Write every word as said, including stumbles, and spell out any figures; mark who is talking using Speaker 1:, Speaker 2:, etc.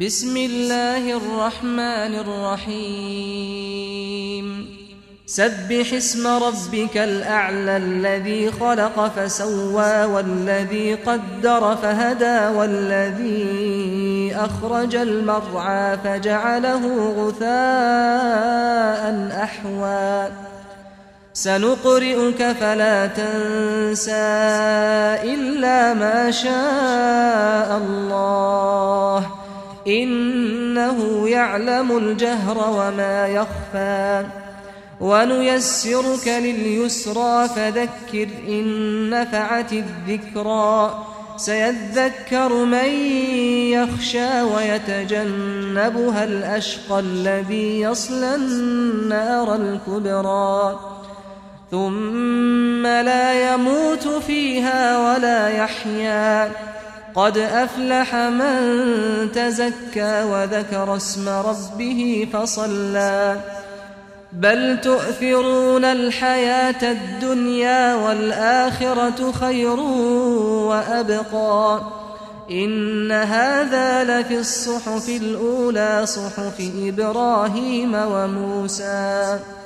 Speaker 1: بسم الله الرحمن الرحيم سبح اسم ربك الأعلى الذي خلق فسوى والذي قدر فهدى والذي أخرج المرعى فجعله غثاء أحوى سنقرئك فلا تنسى إلا ما شاء الله إنه يعلم الجهر وما يخفى ونيسرك لليسرى فذكر إن نفعت الذكرى سيذكر من يخشى ويتجنبها الأشقى الذي يصلى النار الكبرى ثم لا يموت فيها ولا يحيا قد أفلح من تزكى وذكر اسم ربه فصلى بل تؤثرون الحياة الدنيا والآخرة خير وأبقى إن هذا لفي الصحف الأولى صحف إبراهيم وموسى